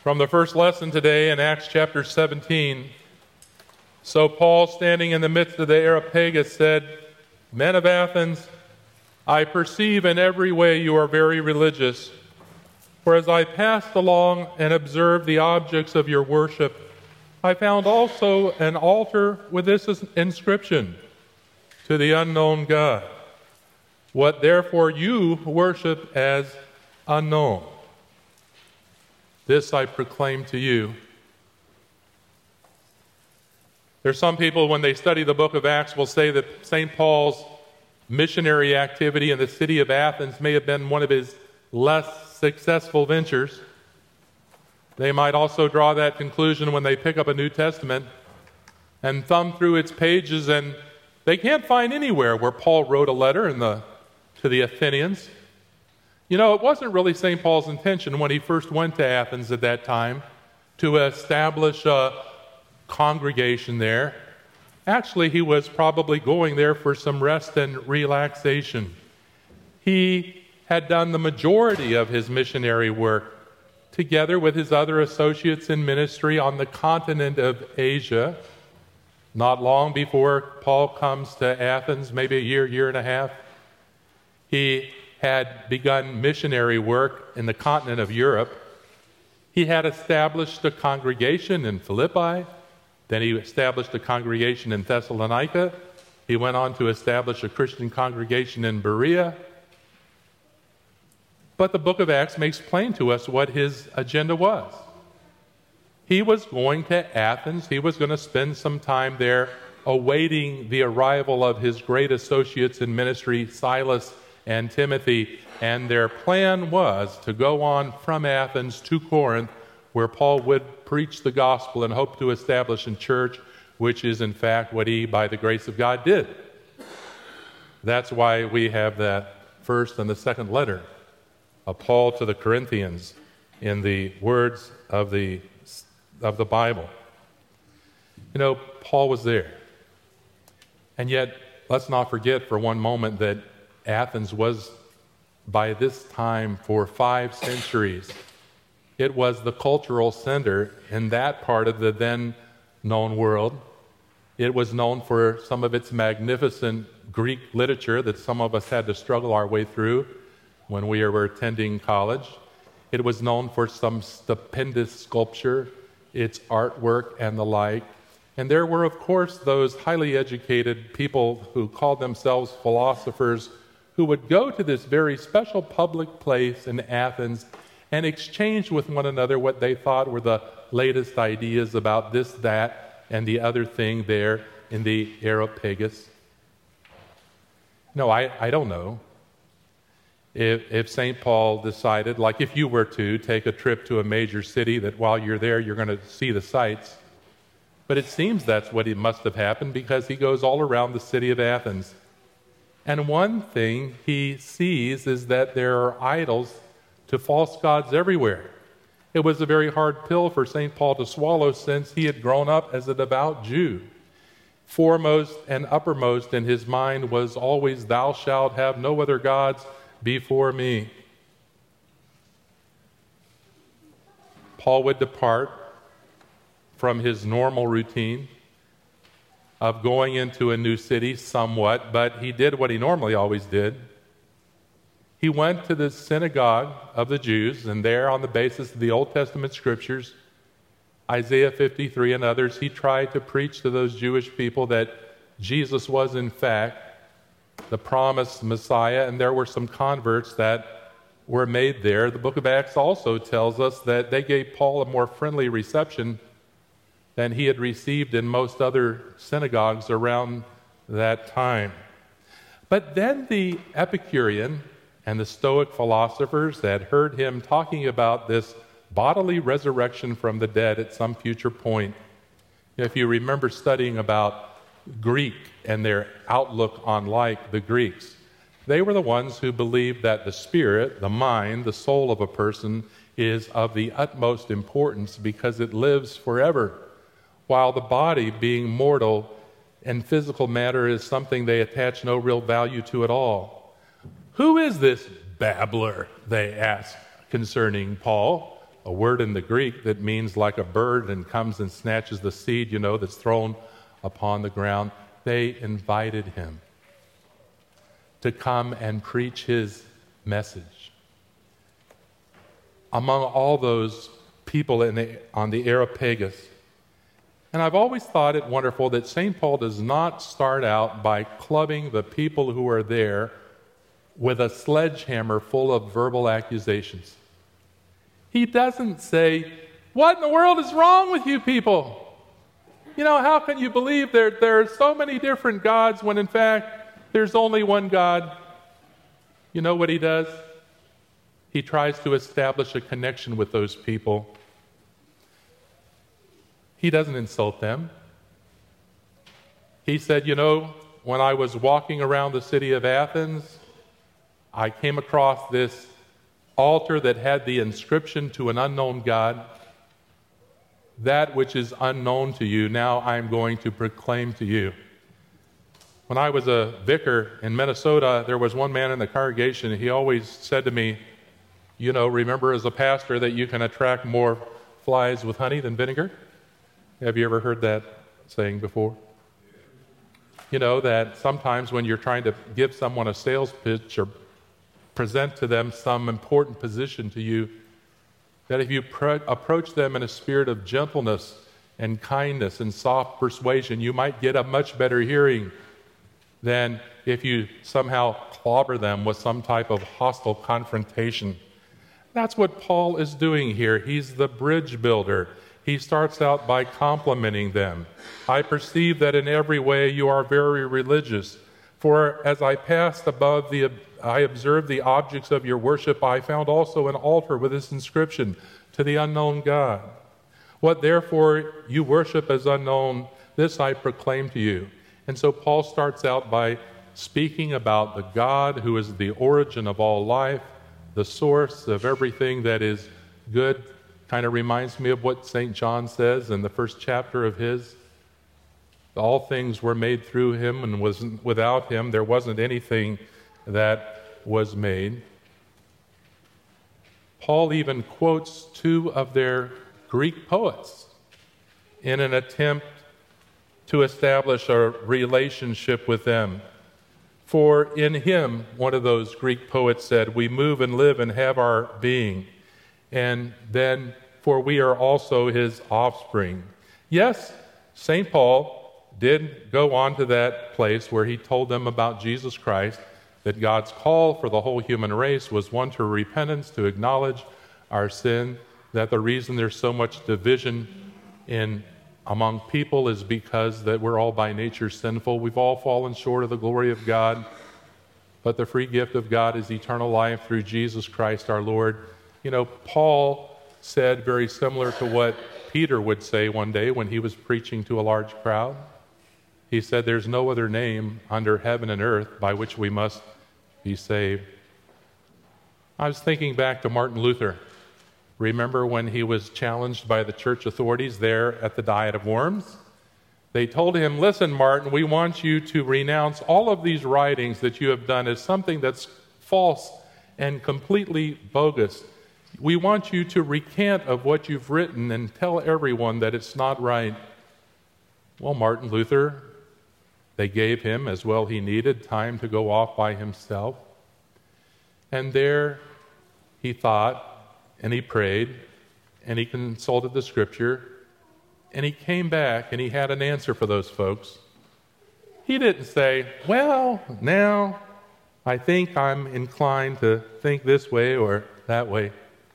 From the first lesson today in Acts chapter 17, so Paul, standing in the midst of the Areopagus, said, "Men of Athens, I perceive in every way you are very religious. For as I passed along and observed the objects of your worship, I found also an altar with this inscription, to the unknown God. What therefore you worship as unknown, this I proclaim to you." There's some people, when they study the book of Acts, will say that St. Paul's missionary activity in the city of Athens may have been one of his less successful ventures. They might also draw that conclusion when they pick up a New Testament and thumb through its pages, and they can't find anywhere where Paul wrote a letter to the Athenians. You know, it wasn't really St. Paul's intention when he first went to Athens at that time to establish a congregation there. Actually, he was probably going there for some rest and relaxation. He had done the majority of his missionary work together with his other associates in ministry on the continent of Asia. Not long before Paul comes to Athens, maybe a year and a half, he had begun missionary work in the continent of Europe. He had established a congregation in Philippi. Then he established a congregation in Thessalonica. He went on to establish a Christian congregation in Berea. But the book of Acts makes plain to us what his agenda was. He was going to Athens. He was going to spend some time there awaiting the arrival of his great associates in ministry, Silas and Timothy. And their plan was to go on from Athens to Corinth, where Paul would preach the gospel and hope to establish a church, which is in fact what he, by the grace of God, did. That's why we have that first and the second letter of Paul to the Corinthians in the words of the Bible. You know, Paul was there. And yet, let's not forget for one moment that Athens was, by this time, for 5 centuries, it was the cultural center in that part of the then known world. It was known for some of its magnificent Greek literature that some of us had to struggle our way through when we were attending college. It was known for some stupendous sculpture, its artwork, and the like. And there were, of course, those highly educated people who called themselves philosophers who would go to this very special public place in Athens and exchange with one another what they thought were the latest ideas about this, that, and the other thing there in the Areopagus. No, I don't know. If St. Paul decided, like if you were to take a trip to a major city, that while you're there, you're going to see the sights. But it seems that's what it must have happened, because he goes all around the city of Athens. And one thing he sees is that there are idols to false gods everywhere. It was a very hard pill for St. Paul to swallow, since he had grown up as a devout Jew. Foremost and uppermost in his mind was always, "Thou shalt have no other gods before me." Paul would depart from his normal routine of going into a new city somewhat, but he did what he normally always did. He went to the synagogue of the Jews, and there, on the basis of the Old Testament scriptures, Isaiah 53 and others, he tried to preach to those Jewish people that Jesus was in fact the promised Messiah, and there were some converts that were made there. The book of Acts also tells us that they gave Paul a more friendly reception than he had received in most other synagogues around that time. But then the Epicurean and the Stoic philosophers had heard him talking about this bodily resurrection from the dead at some future point. If you remember studying about Greek and their outlook on like the Greeks, they were the ones who believed that the spirit, the mind, the soul of a person is of the utmost importance because it lives forever, while the body, being mortal and physical matter, is something they attach no real value to at all. "Who is this babbler?" they asked concerning Paul. a word in the Greek that means like a bird and comes and snatches the seed, that's thrown upon the ground. They invited him to come and preach his message. Among all those people on the Areopagus. And I've always thought it wonderful that St. Paul does not start out by clubbing the people who are there with a sledgehammer full of verbal accusations. He doesn't say, "What in the world is wrong with you people? How can you believe there are so many different gods when in fact there's only one God?" You know what he does? He tries to establish a connection with those people. He doesn't insult them. He said, when I was walking around the city of Athens, I came across this altar that had the inscription to an unknown God. That which is unknown to you, now I'm going to proclaim to you. When I was a vicar in Minnesota, there was one man in the congregation, and he always said to me, remember as a pastor that you can attract more flies with honey than vinegar? Have you ever heard that saying before? That sometimes when you're trying to give someone a sales pitch or present to them some important position to you, that if you approach them in a spirit of gentleness and kindness and soft persuasion, you might get a much better hearing than if you somehow clobber them with some type of hostile confrontation. That's what Paul is doing here. He's the bridge builder. He starts out by complimenting them. I perceive that in every way you are very religious. For as I passed above I observed the objects of your worship. I found also an altar with this inscription, to the unknown God. What therefore you worship as unknown, this I proclaim to you. And so Paul starts out by speaking about the God who is the origin of all life, the source of everything that is good. Kind of reminds me of what St. John says in the first chapter of his. All things were made through him, and without him there wasn't anything that was made. Paul even quotes two of their Greek poets in an attempt to establish a relationship with them. For in him, one of those Greek poets said, we move and live and have our being. And then, for we are also his offspring. Yes, St. Paul did go on to that place where he told them about Jesus Christ, that God's call for the whole human race was one to repentance, to acknowledge our sin, that the reason there's so much division among people is because that we're all by nature sinful. We've all fallen short of the glory of God, but the free gift of God is eternal life through Jesus Christ our Lord. Paul said very similar to what Peter would say one day when he was preaching to a large crowd. He said, there's no other name under heaven and earth by which we must be saved. I was thinking back to Martin Luther. Remember when he was challenged by the church authorities there at the Diet of Worms? They told him, listen, Martin, we want you to renounce all of these writings that you have done as something that's false and completely bogus. We want you to recant of what you've written and tell everyone that it's not right. Well, Martin Luther, they gave him, as well he needed, time to go off by himself. And there he thought, and he prayed, and he consulted the Scripture, and he came back and he had an answer for those folks. He didn't say, well, now I think I'm inclined to think this way or that way.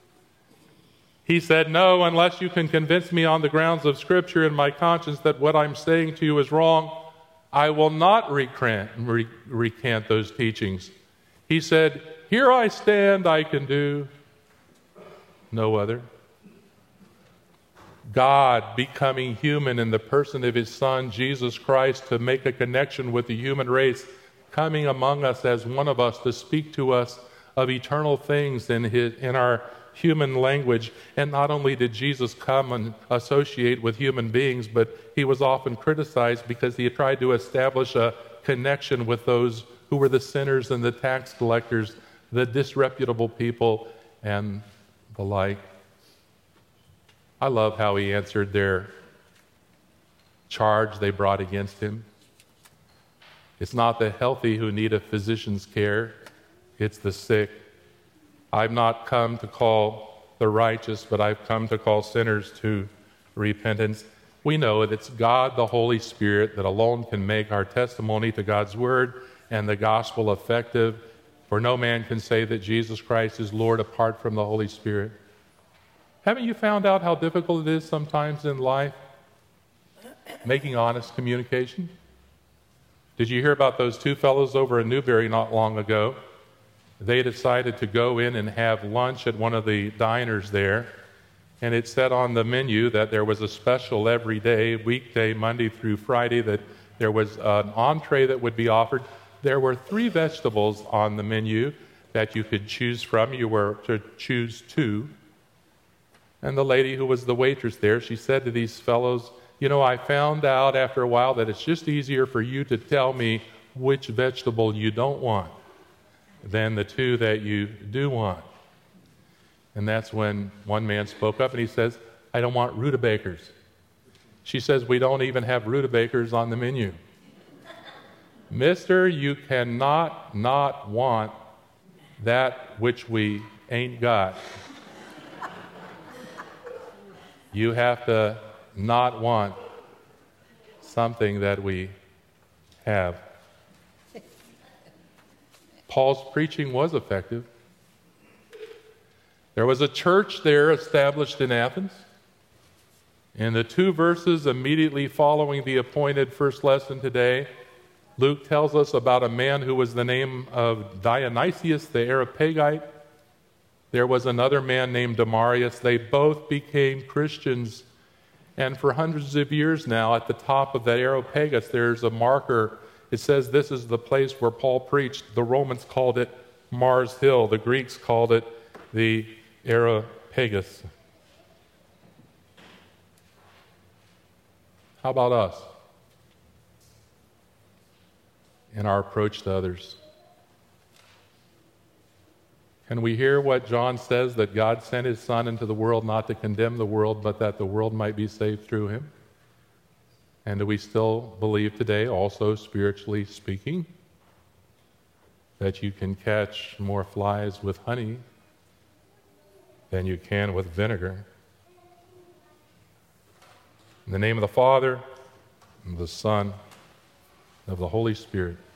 He said, no, unless you can convince me on the grounds of Scripture and my conscience that what I'm saying to you is wrong, I will not recant those teachings. He said, here I stand, I can do no other. God becoming human in the person of his Son, Jesus Christ, to make a connection with the human race, coming among us as one of us to speak to us of eternal things in our human language. And not only did Jesus come and associate with human beings, but he was often criticized because he had tried to establish a connection with those who were the sinners and the tax collectors, the disreputable people, and the like. I love how he answered their charge they brought against him. It's not the healthy who need a physician's care, it's the sick. I've not come to call the righteous, but I've come to call sinners to repentance. We know that it's God, the Holy Spirit, that alone can make our testimony to God's Word and the gospel effective, for no man can say that Jesus Christ is Lord apart from the Holy Spirit. Haven't you found out how difficult it is sometimes in life making honest communication? Did you hear about those two fellows over in Newberry not long ago? They decided to go in and have lunch at one of the diners there, and it said on the menu that there was a special every day, weekday, Monday through Friday, that there was an entree that would be offered. There were 3 vegetables on the menu that you could choose from. You were to choose 2. And the lady who was the waitress there, she said to these fellows, you know, I found out after a while that it's just easier for you to tell me which vegetable you don't want than the 2 that you do want. And that's when one man spoke up and he says, I don't want rutabagas. She says, we don't even have rutabagas on the menu. Mister, you cannot not want that which we ain't got. You have to not want something that we have. Paul's preaching was effective. There was a church there established in Athens. In the 2 verses immediately following the appointed first lesson today, Luke tells us about a man who was the name of Dionysius the Areopagite. There was another man named Demarius. They both became Christians. And for hundreds of years now, at the top of that Areopagus, there's a marker. It says this is the place where Paul preached. The Romans called it Mars Hill. The Greeks called it the Areopagus. How about us in our approach to others? Can we hear what John says, that God sent his Son into the world not to condemn the world, but that the world might be saved through him? And do we still believe today, also spiritually speaking, that you can catch more flies with honey than you can with vinegar? In the name of the Father, and of the Son, and of the Holy Spirit.